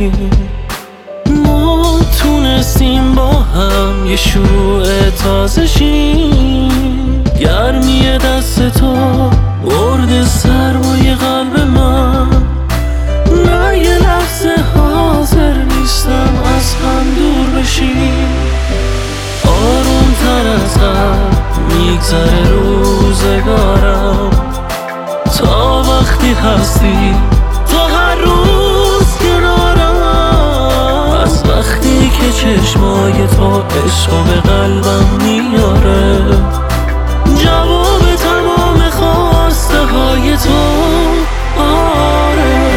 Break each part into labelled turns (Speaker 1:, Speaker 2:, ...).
Speaker 1: ما تونستیم با هم یه شروع تازه شیم. گرمی دست تو برد سرمایه قلب من. نه یه لحظه حاضر نیستم از هم دور بشیم. آروم تر از قبل میگذره روزگارم تا وقتی هستی تو هر روز کنارم. از وقتی که چشمای تو عشق به قلبم میاره، جواب تمام خواسته های تو آره.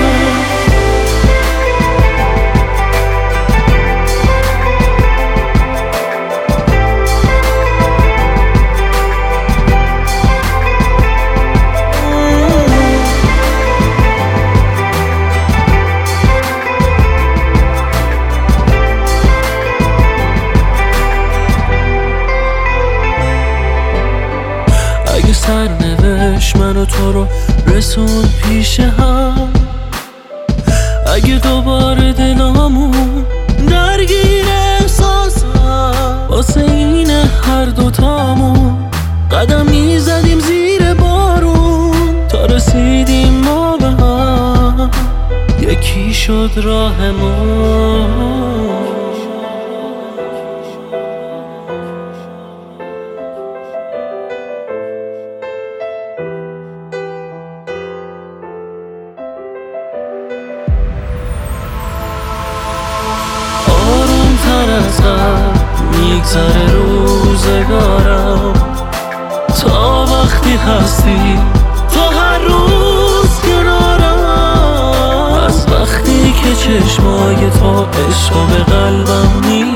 Speaker 1: اگه سرنوشت من و تو رو رسون پیش هم، اگه دوباره دلامون درگیر احساسم، واسه اینه هر دوتامون قدم میزدیم زیر بارون تا رسیدیم ما به هم. یکی شد راهمون. از قبل میگذره روزگارم تا وقتی هستی تو هر روز کنارم. از وقتی که چشمای تو عشق به قلبم میاره،